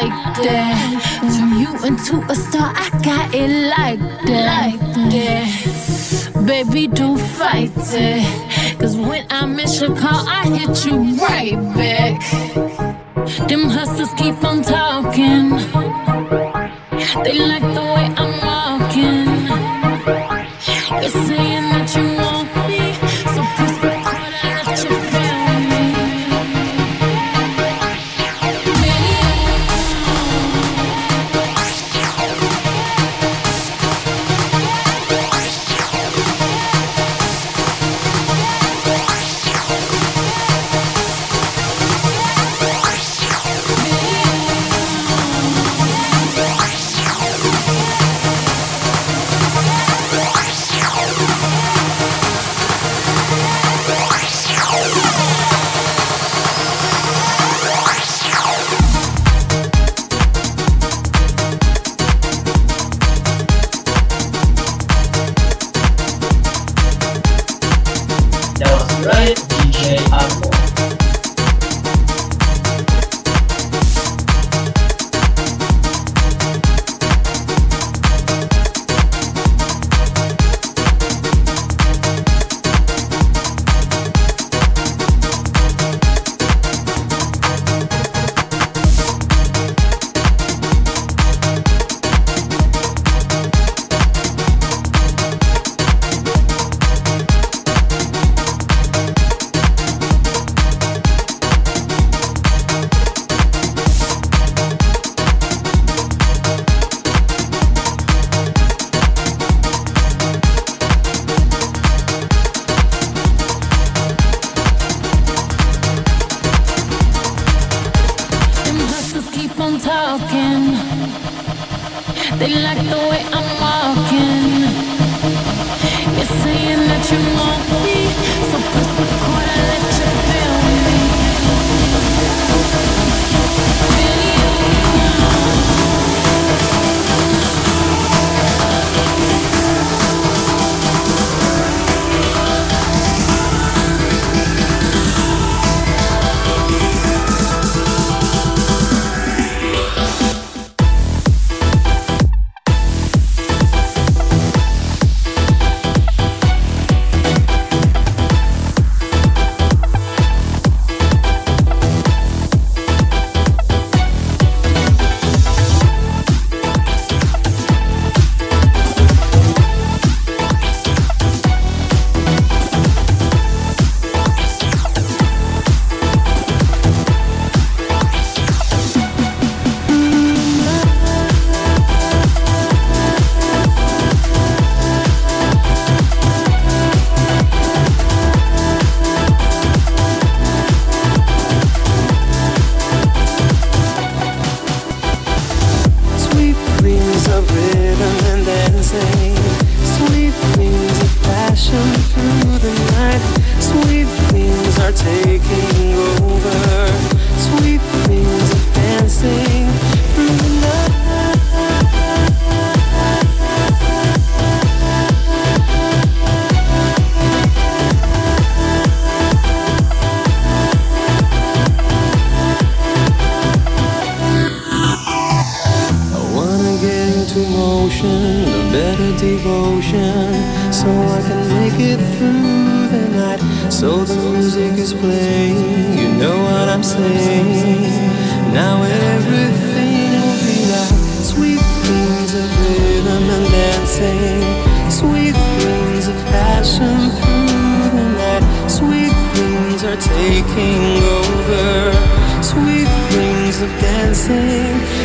like that. Turn you into a star, I got it like that. Baby, don't fight it, 'cause when I miss your call, I hit you right back. Them hustlers keep on talking, they like the way I'm walking. You're saying that you want me, so press record and let you feel me. They like the way I'm walking. You're saying that you want me, so press record and let you feel me. So the music is playing, you know what I'm saying. Now everything will be like sweet dreams of rhythm and dancing, sweet dreams of passion through the night. Sweet dreams are taking over, sweet dreams of dancing.